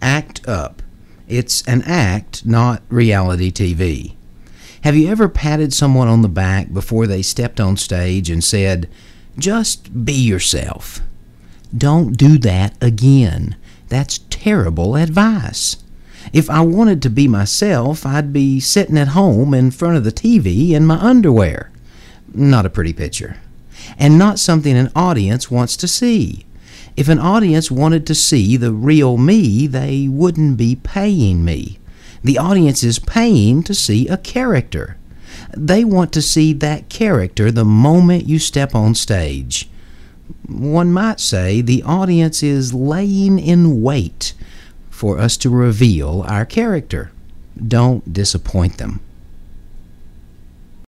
Act up. It's an act, not reality TV. Have you ever patted someone on the back before they stepped on stage and said, "Just be yourself"? Don't do that again. That's terrible advice. If I wanted to be myself, I'd be sitting at home in front of the TV in my underwear. Not a pretty picture. And not something an audience wants to see. If an audience wanted to see the real me, they wouldn't be paying me. The audience is paying to see a character. They want to see that character the moment you step on stage. One might say the audience is laying in wait for us to reveal our character. Don't disappoint them.